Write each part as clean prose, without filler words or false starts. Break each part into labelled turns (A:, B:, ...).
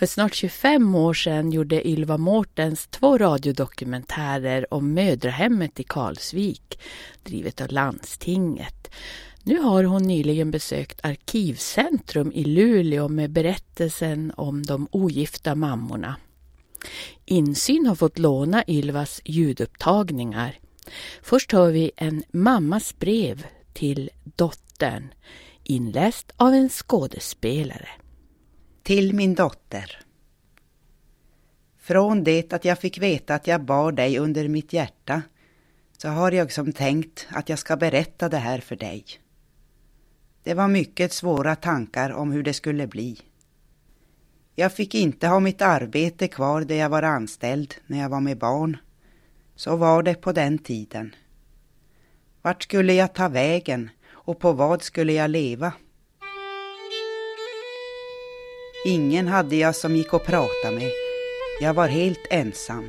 A: För snart 25 år sedan gjorde Ylva Mårtens 2 radiodokumentärer om mödrahemmet i Karlsvik, drivet av landstinget. Nu har hon nyligen besökt Arkivcentrum i Luleå med berättelsen om de ogifta mammorna. Insyn har fått låna Ylvas ljudupptagningar. Först hör vi en mammas brev till dottern, inläst av en skådespelare.
B: Till min dotter. Från det att jag fick veta att jag bar dig under mitt hjärta, så har jag som tänkt att jag ska berätta det här för dig. Det var mycket svåra tankar om hur det skulle bli. Jag fick inte ha mitt arbete kvar där jag var anställd när jag var med barn. Så var det på den tiden. Vart skulle jag ta vägen och på vad skulle jag leva? Ingen hade jag som gick och prata med. Jag var helt ensam.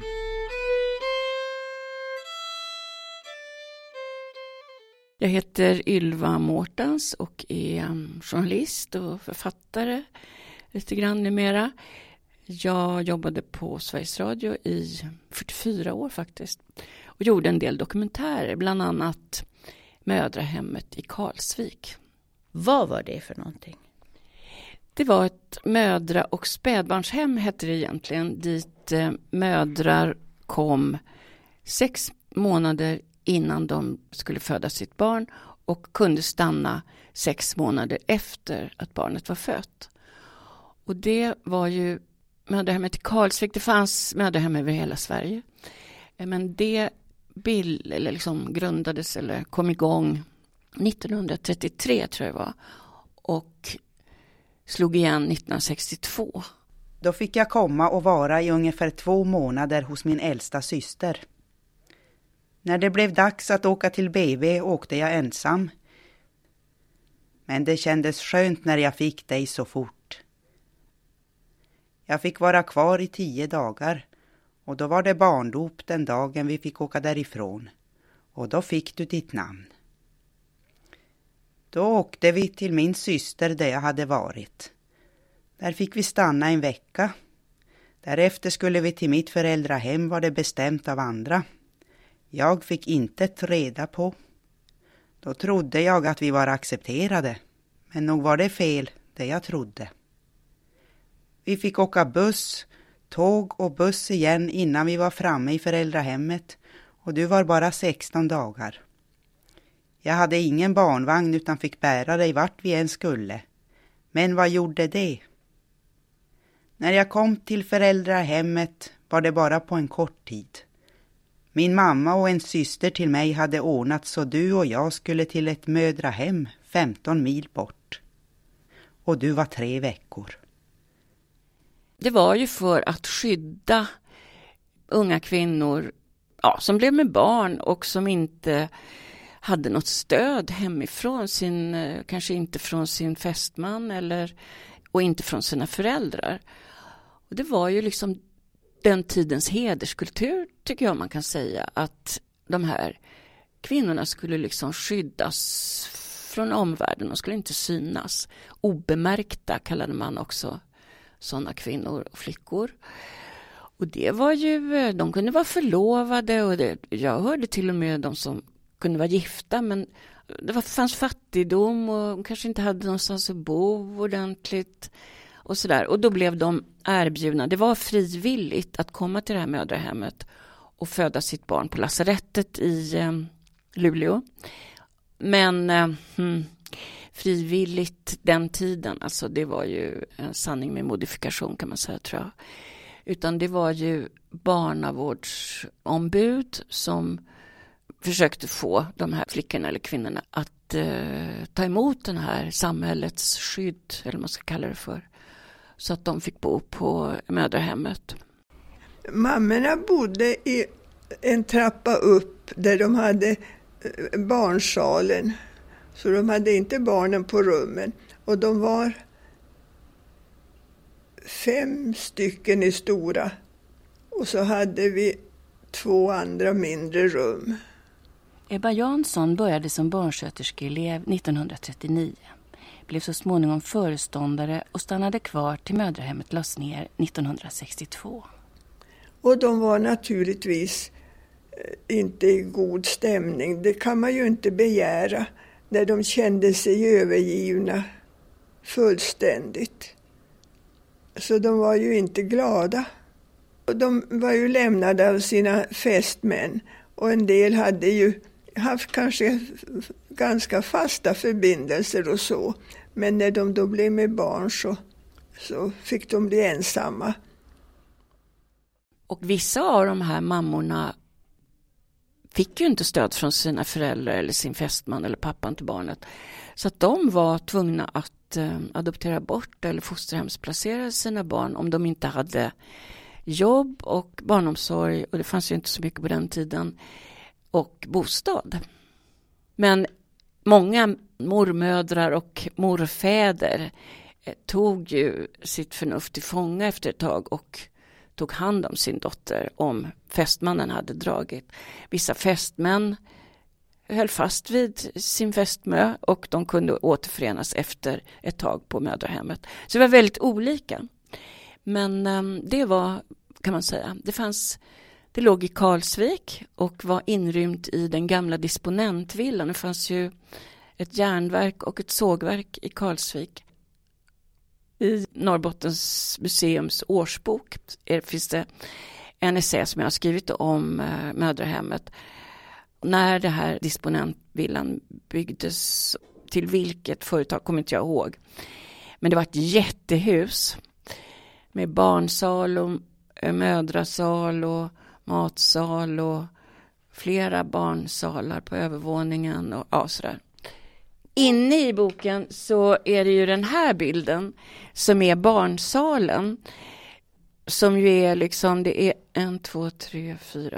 C: Jag heter Ylva Mårtens och är journalist och författare lite grann numera. Jag jobbade på Sveriges Radio i 44 år faktiskt och gjorde en del dokumentärer, bland annat mödrahemmet i Karlsvik.
A: Vad var det för någonting?
C: Det var ett mödra- och spädbarnshem hette det egentligen, dit mödrar kom 6 månader innan de skulle föda sitt barn och kunde stanna 6 månader efter att barnet var fött. Och det var ju mödrahemmet i Karlsvik. Det fanns mödrahem över hela Sverige. Men det grundades eller kom igång 1933 tror jag det var. Och slog igen 1962.
B: Då fick jag komma och vara i ungefär 2 månader hos min äldsta syster. När det blev dags att åka till BB åkte jag ensam. Men det kändes skönt när jag fick dig så fort. Jag fick vara kvar i 10 dagar och då var det barndop den dagen vi fick åka därifrån. Och då fick du ditt namn. Då åkte vi till min syster där jag hade varit. Där fick vi stanna en vecka. Därefter skulle vi till mitt föräldrahem, var det bestämt av andra. Jag fick inte reda på. Då trodde jag att vi var accepterade. Men nog var det fel, det jag trodde. Vi fick åka buss, tåg och buss igen innan vi var framme i föräldrahemmet. Och du var bara 16 dagar. Jag hade ingen barnvagn utan fick bära dig vart vi än skulle. Men vad gjorde det? När jag kom till föräldrahemmet var det bara på en kort tid. Min mamma och en syster till mig hade ordnat så du och jag skulle till ett mödrahem 15 mil bort. Och du var 3 veckor.
C: Det var ju för att skydda unga kvinnor som blev med barn och som inte hade något stöd hemifrån, kanske inte från sin fästman och inte från sina föräldrar. Och det var ju liksom den tidens hederskultur, tycker jag man kan säga, att de här kvinnorna skulle liksom skyddas från omvärlden och skulle inte synas. Obemärkta kallade man också sådana kvinnor och flickor. Och det var ju, de kunde vara förlovade och jag hörde till och med de som kunde vara gifta, men det fanns fattigdom och kanske inte hade någonstans att bo ordentligt och sådär. Och då blev de erbjudna, det var frivilligt att komma till det här mödrahemmet och föda sitt barn på lasarettet i Luleå. Men frivilligt den tiden, alltså det var ju en sanning med modifikation kan man säga, tror jag. Utan det var ju barnavårdsombud som försökte få de här flickorna eller kvinnorna att ta emot den här samhällets skydd, eller vad man ska kalla det för, så att de fick bo på mödrahemmet.
D: Mammorna bodde i en trappa upp där de hade barnsalen, så de hade inte barnen på rummen, och de var 5 stycken i stora, och så hade vi 2 andra mindre rum.
E: Ebba Jansson började som barnsköterskeelev 1939.
C: blev så småningom föreståndare och stannade kvar till mödrahemmet lades ner 1962.
D: Och de var naturligtvis inte i god stämning. Det kan man ju inte begära när de kände sig övergivna fullständigt. Så de var ju inte glada. Och de var ju lämnade av sina fästmän. Och en del hade ju haft kanske ganska fasta förbindelser och så. Men när de då blev med barn så fick de bli ensamma.
C: Och vissa av de här mammorna fick ju inte stöd från sina föräldrar eller sin fästman eller pappan till barnet. Så att de var tvungna att adoptera bort eller fosterhemsplacera sina barn om de inte hade jobb och barnomsorg, och det fanns ju inte så mycket på den tiden, och bostad. Men många mormödrar och morfäder tog ju sitt förnuft till fånga efter ett tag och tog hand om sin dotter om fästmannen hade dragit. Vissa fästmän höll fast vid sin fästmö och de kunde återförenas efter ett tag på mödrahemmet. Så det var väldigt olika. Men det var, kan man säga, det låg i Karlsvik och var inrymt i den gamla disponentvillan. Det fanns ju ett järnverk och ett sågverk i Karlsvik. I Norrbottens museums årsbok finns det en essä som jag har skrivit om mödrahemmet. När det här disponentvillan byggdes, till vilket företag kommer inte jag ihåg. Men det var ett jättehus med barnsal och mödrasal och matsal och flera barnsalar på övervåningen och sådär. Inne i boken så är det ju den här bilden som är barnsalen, som ju är liksom, det är 1, 2, 3, 4,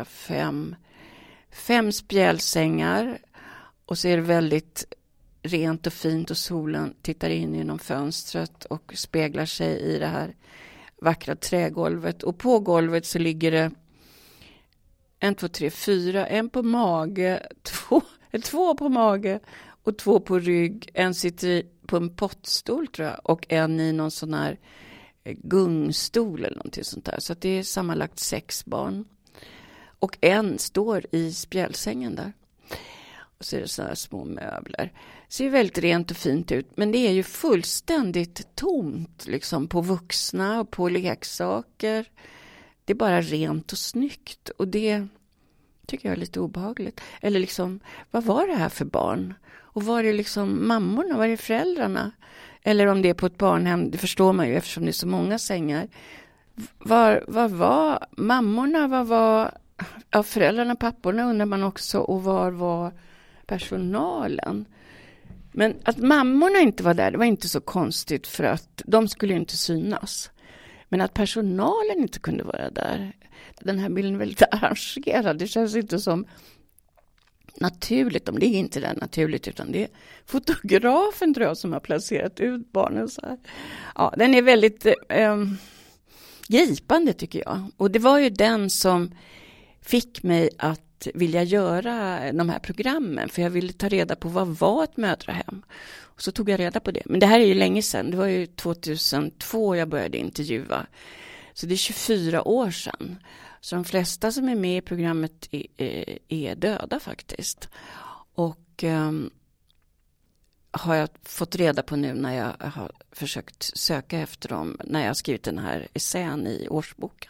C: 5 spjälsängar, och så är det väldigt rent och fint och solen tittar in genom fönstret och speglar sig i det här vackra trägolvet, och på golvet så ligger det 1, 2, 3, 4, en på mage, två på mage och 2 på rygg. En sitter på en pottstol tror jag, och en i någon sån här gungstol eller någonting sånt där. Så att det är sammanlagt 6 barn. Och en står i spjälsängen där. Och så är det såna här små möbler. Ser väldigt rent och fint ut, men det är ju fullständigt tomt liksom, på vuxna och på leksaker. Det är bara rent och snyggt, och det tycker jag är lite obehagligt. Eller liksom, vad var det här för barn? Och var det liksom mammorna, var det föräldrarna? Eller om det är på ett barnhem, det förstår man ju eftersom det är så många sängar. Vad var mammorna, vad var föräldrarna, papporna undrar man också, och var var personalen? Men att mammorna inte var där, det var inte så konstigt, för att de skulle inte synas. Men att personalen inte kunde vara där, den här bilden är väldigt arrangerad. Det känns inte som naturligt. Det är inte det naturligt, utan det är fotografen tror jag som har placerat ut barnen så här. Ja, den är väldigt gripande tycker jag. Och det var ju den som fick mig att vilja göra de här programmen. För jag ville ta reda på vad var ett mödrahem. Och så tog jag reda på det. Men det här är ju länge sedan. Det var ju 2002 jag började intervjua. Så det är 24 år sedan. Så de flesta som är med i programmet är döda faktiskt. Och har jag fått reda på nu när jag har försökt söka efter dem. När jag har skrivit den här essän i årsboken.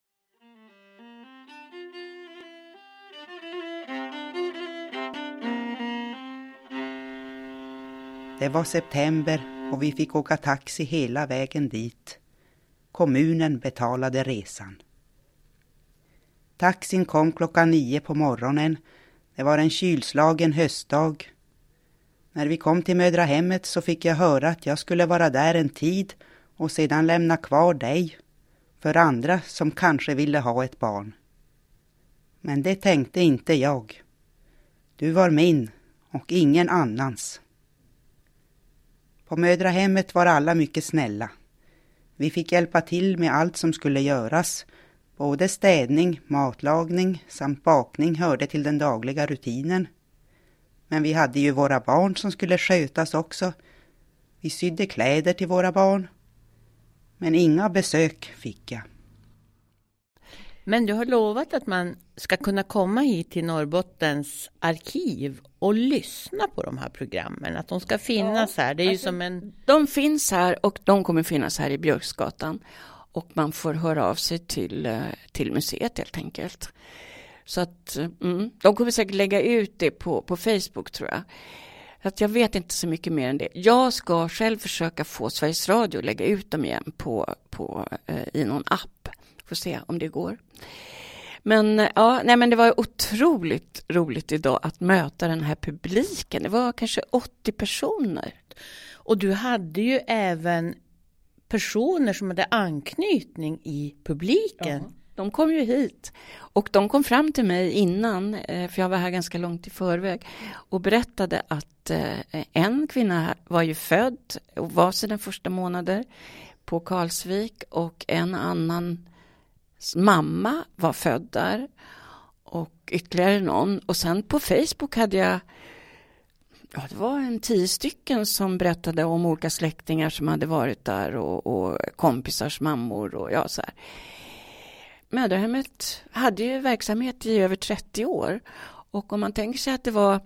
B: Det var september och vi fick åka taxi hela vägen dit. Kommunen betalade resan. Taxin kom 9:00 på morgonen. Det var en kylslagen höstdag. När vi kom till mödrahemmet så fick jag höra att jag skulle vara där en tid och sedan lämna kvar dig för andra som kanske ville ha ett barn. Men det tänkte inte jag. Du var min och ingen annans. På mödrahemmet var alla mycket snälla. Vi fick hjälpa till med allt som skulle göras. Både städning, matlagning samt bakning hörde till den dagliga rutinen. Men vi hade ju våra barn som skulle skötas också. Vi sydde kläder till våra barn. Men inga besök fick jag.
A: Men du har lovat att man ska kunna komma hit till Norrbottens arkiv och lyssna på de här programmen. Att de ska finnas här. Det är ju som en...
C: De finns här och de kommer finnas här i Björksgatan. Och man får höra av sig till museet helt enkelt. Så att de kommer säkert lägga ut det på Facebook tror jag. Att jag vet inte så mycket mer än det. Jag ska själv försöka få Sveriges Radio att lägga ut dem igen i någon app. Får se om det går. Men men det var otroligt roligt idag att möta den här publiken. Det var kanske 80 personer.
A: Och du hade ju även personer som hade anknytning i publiken.
C: Ja, de kom ju hit. Och de kom fram till mig innan, för jag var här ganska långt i förväg, och berättade att en kvinna var ju född och var sina första månader på Karlsvik, och en annan mamma var född där och ytterligare någon. Och sen på Facebook hade jag, det var 10 stycken som berättade om olika släktingar som hade varit där och kompisars mammor och så här. Mödrahemmet hade ju verksamhet i över 30 år, och om man tänker sig att det var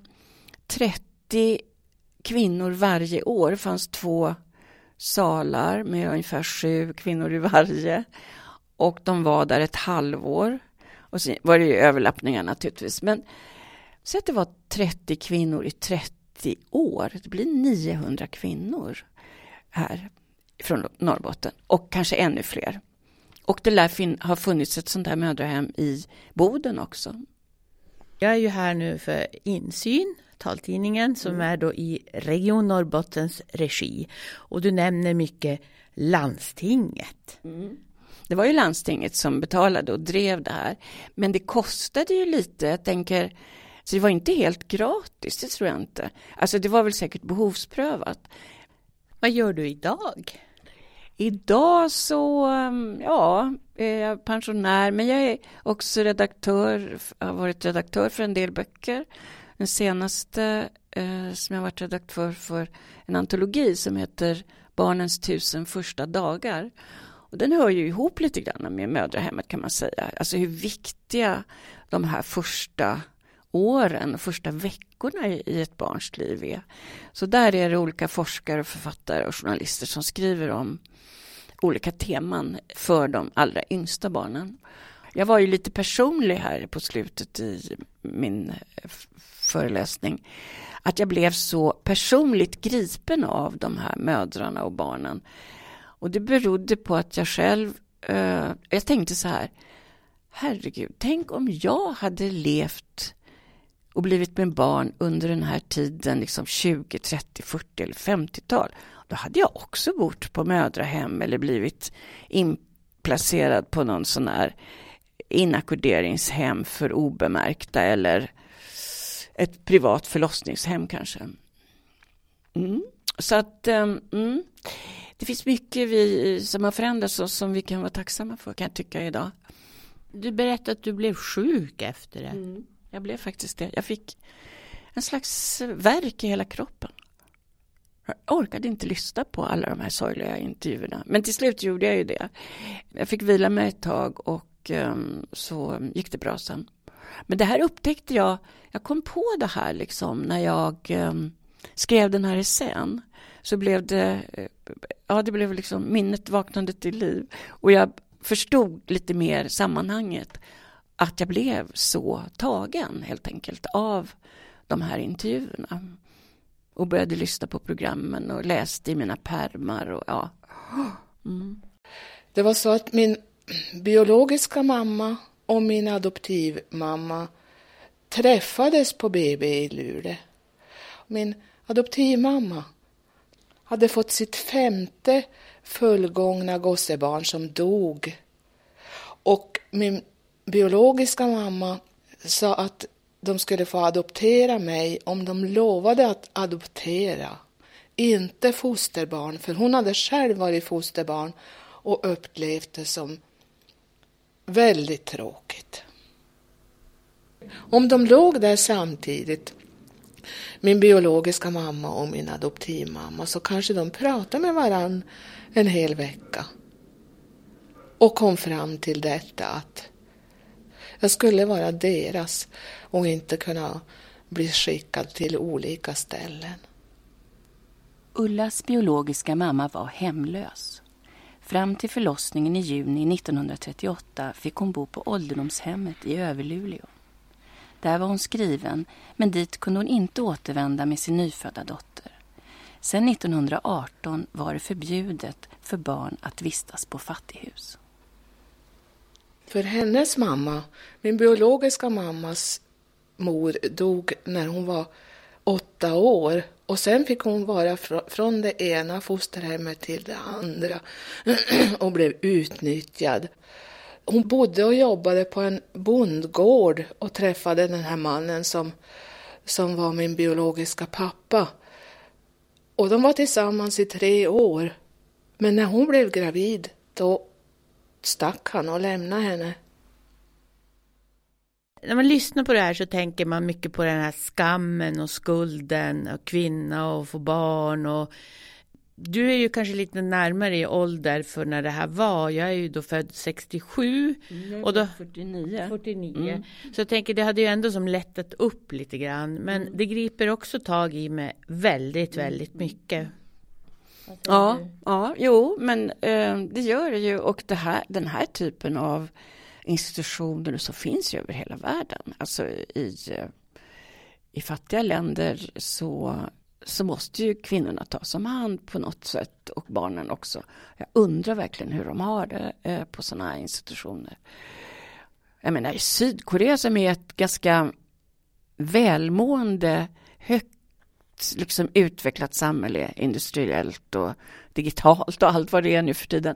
C: 30 kvinnor varje år, det fanns 2 salar med ungefär 7 kvinnor i varje, och de var där ett halvår, och sen var det ju överlappningar naturligtvis, men så att det var 30 kvinnor i 30 år, det blir 900 kvinnor här från Norrbotten, och kanske ännu fler. Och det lär ha funnits ett sånt här mödrahem i Boden också.
A: Jag är ju här nu för Insyn, taltidningen, som är då i Region Norrbottens regi. Och du nämner mycket landstinget.
C: Det var ju landstinget som betalade och drev det här. Men det kostade ju lite, jag tänker, så det var inte helt gratis, det tror jag inte. Alltså det var väl säkert behovsprövat.
A: Vad gör du idag?
C: Idag så, är jag pensionär, men jag är också redaktör, har varit redaktör för en del böcker. Den senaste som jag har varit redaktör för en antologi som heter Barnens 1000 första dagar. Och den hör ju ihop lite grann med mödrahemmet, kan man säga. Alltså hur viktiga de här första åren, första veckorna i ett barns liv är. Så där är det olika forskare, författare och journalister som skriver om olika teman för de allra yngsta barnen. Jag var ju lite personlig här på slutet i min föreläsning. Att jag blev så personligt gripen av de här mödrarna och barnen. Och det berodde på att jag själv, jag tänkte så här, herregud, tänk om jag hade levt och blivit med barn under den här tiden, liksom 20, 30, 40 eller 50-tal. Då hade jag också bott på mödrahem eller blivit inplacerad på någon sån här inackorderingshem för obemärkta eller ett privat förlossningshem kanske. Så att det finns mycket som har förändrats och som vi kan vara tacksamma för, kan jag tycka idag.
A: Du berättade att du blev sjuk efter det.
C: Jag blev faktiskt det. Jag fick en slags värk i hela kroppen. Jag orkade inte lyssna på alla de här sorgliga intervjuerna. Men till slut gjorde jag ju det. Jag fick vila mig ett tag och så gick det bra sen. Men det här upptäckte jag kom på det här liksom när jag skrev den här essän. Så blev det, det blev liksom minnet vaknande till liv. Och jag förstod lite mer sammanhanget. Att jag blev så tagen helt enkelt av de här intervjuerna. Och började lyssna på programmen och läste i mina pärmar. Och,
E: Det var så att min biologiska mamma och min adoptivmamma träffades på BB i Luleå. Min adoptivmamma hade fått sitt 5:e fullgångna gossebarn som dog. Och min biologiska mamma sa att de skulle få adoptera mig om de lovade att adoptera. Inte fosterbarn, för hon hade själv varit fosterbarn och upplevt det som väldigt tråkigt. Om de låg där samtidigt min biologiska mamma och min adoptivmamma, så kanske de pratade med varann en hel vecka. Och kom fram till detta att jag skulle vara deras och inte kunna bli skickad till olika ställen.
F: Ullas biologiska mamma var hemlös. Fram till förlossningen i juni 1938 fick hon bo på ålderdomshemmet i Överluleå. Där var hon skriven, men dit kunde hon inte återvända med sin nyfödda dotter. Sedan 1918 var det förbjudet för barn att vistas på fattighus.
E: För hennes mamma, min biologiska mammas mor, dog när hon var 8 år. Och sen fick hon vara från det ena fosterhemmet till det andra och blev utnyttjad. Hon bodde och jobbade på en bondgård och träffade den här mannen som var min biologiska pappa. Och de var tillsammans i 3 år. Men när hon blev gravid, då stack han och lämnade henne.
A: När man lyssnar på det här så tänker man mycket på den här skammen och skulden och kvinna och få barn. Och du är ju kanske lite närmare i ålder för när det här var. Jag är ju då född 67. Och då 49. Så jag tänker det hade ju ändå som lättat upp lite grann. Men det griper också tag i mig väldigt, väldigt mycket.
C: Men det gör det ju. Och den här typen av institutioner så finns ju över hela världen. Alltså i fattiga länder så måste ju kvinnorna tas om hand på något sätt och barnen också. Jag undrar verkligen hur de har det på sådana här institutioner. Jag menar i Sydkorea som är ett ganska välmående, högt liksom utvecklat samhälle, industriellt och digitalt och allt vad det är nu för tiden.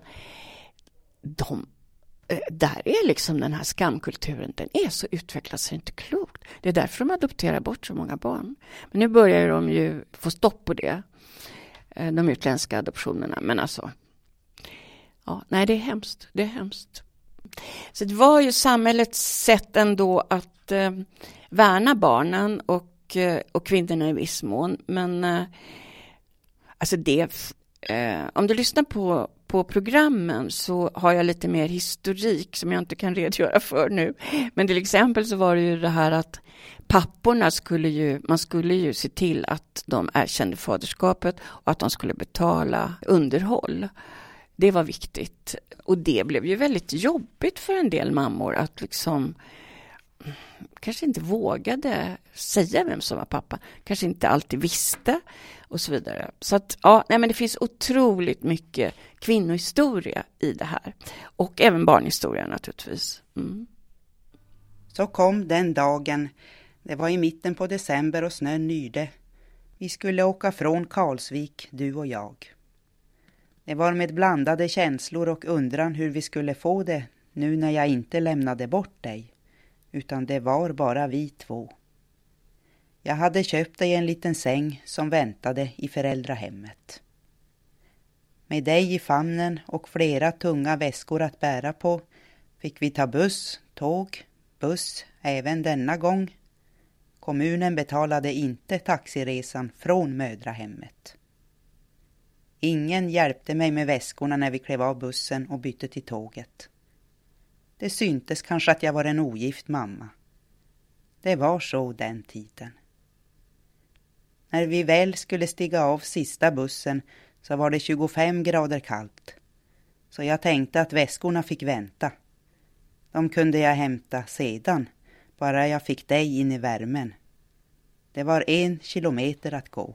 C: Där är liksom den här skamkulturen, den är så utvecklad så det är inte klokt. Det är därför de adopterar bort så många barn. Men nu börjar de ju få stopp på det, de utländska adoptionerna. Men alltså, det är hemskt. Det är hemskt. Så det var ju samhällets sätt ändå att värna barnen och kvinnorna i viss mån. Men alltså om du lyssnar på programmen så har jag lite mer historik som jag inte kan redogöra för nu. Men till exempel så var det ju det här att papporna man skulle ju se till att de erkände faderskapet och att de skulle betala underhåll. Det var viktigt. Och det blev ju väldigt jobbigt för en del mammor att liksom kanske inte vågade säga vem som var pappa. Kanske inte alltid visste och så vidare. Så att men det finns otroligt mycket kvinnohistoria i det här. Och även barnhistoria naturligtvis.
B: Så kom den dagen. Det var i mitten på december och snön nyrde. Vi skulle åka från Karlsvik, du och jag. Det var med blandade känslor och undran hur vi skulle få det nu när jag inte lämnade bort dig. Utan det var bara vi 2. Jag hade köpt dig en liten säng som väntade i föräldrahemmet. Med dig i famnen och flera tunga väskor att bära på fick vi ta buss även denna gång. Kommunen betalade inte taxiresan från mödrahemmet. Ingen hjälpte mig med väskorna när vi klev av bussen och bytte till tåget. Det syntes kanske att jag var en ogift mamma. Det var så den tiden. När vi väl skulle stiga av sista bussen så var det 25 grader kallt. Så jag tänkte att väskorna fick vänta. De kunde jag hämta sedan, bara jag fick dig in i värmen. Det var 1 kilometer att gå.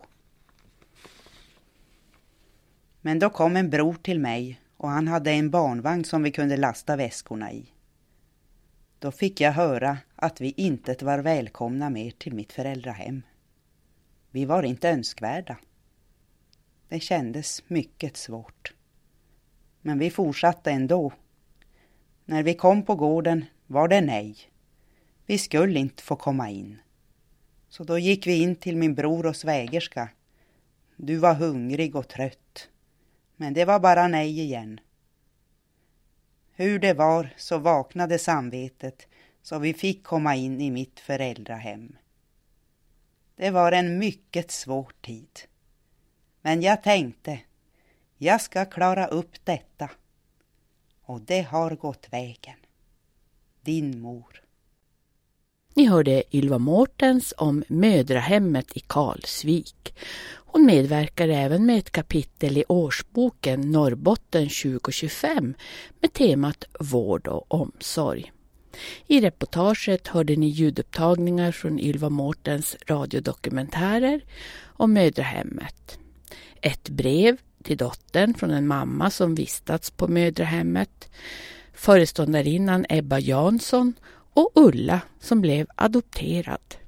B: Men då kom en bror till mig och han hade en barnvagn som vi kunde lasta väskorna i. Då fick jag höra att vi inte var välkomna mer till mitt föräldrahem. Vi var inte önskvärda. Det kändes mycket svårt. Men vi fortsatte ändå. När vi kom på gården var det nej. Vi skulle inte få komma in. Så då gick vi in till min bror och svägerska. Du var hungrig och trött. Men det var bara nej igen. Hur det var så vaknade samvetet så vi fick komma in i mitt föräldrahem. Det var en mycket svår tid. Men jag tänkte, jag ska klara upp detta. Och det har gått vägen. Din mor.
A: Ni hörde Ylva Mårtens om mödrahemmet i Karlsvik. Hon medverkar även med ett kapitel i årsboken Norrbotten 2025 med temat vård och omsorg. I reportaget hörde ni ljudupptagningar från Ylva Mårtens radiodokumentärer om mödrahemmet. Ett brev till dottern från en mamma som vistats på mödrahemmet, föreståndarinnan Ebba Jansson och Ulla som blev adopterad.